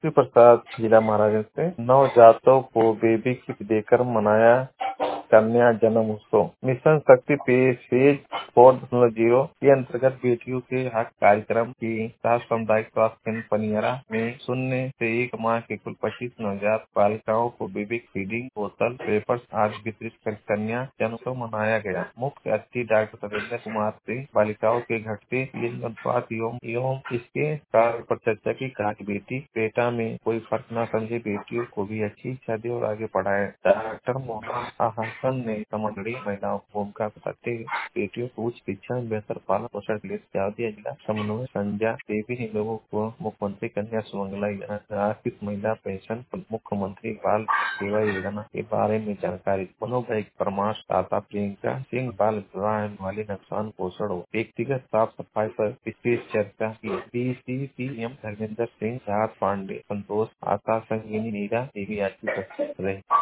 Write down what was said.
श्री प्रसाद जिला महाराज से नवजातों को बेबी किट देकर मनाया कन्या जन्म उत्सव। मिशन शक्ति फेज 4.0 के अंतर्गत बेटियों के हक कार्यक्रम की सामुदायिक स्वास्थ्य केंद्र पनियरा में 0 से 1 माह के कुल 25 नवजात बालिकाओं को बेबी फीडिंग बोतल पेपर्स आज वितरित कर कन्या जन्म उत्सव मनाया गया। मुख्य अतिथि डॉक्टर सतेंद्र कुमार सिंह बालिकाओं के घटते लिंग अनुपात एवं इसके कार्य पर चर्चा की। कहा कि बेटी बेटा में कोई फर्क न समझे, बेटियों को भी अच्छी शिक्षा दे और आगे बढ़ाए। डॉक्टर मोहम्मद ने समग्री महिलाओं की भूमिका बताते हुए बेटियों को उच्च शिक्षा में बेहतर पालन पोषण के लिए सुझाव दिया। जिला समन्वय संजय देवी ने लोगों को मुख्यमंत्री कन्या सुमंगला योजना, आर्थिक महिला पेंशन, मुख्यमंत्री बाल सेवा योजना के बारे में जानकारी। मनोवैज्ञानिक परामर्श दाता प्रियंका सिंह बाल विवाह वाले नुकसान पोषण व्यक्तिगत साफ सफाई पर विशेष चर्चा की। DCPM धर्मेंद्र सिंह, राहत पांडे, संतोष, आशा संगिनी, नीरा देवी आदि उपस्थित रहे।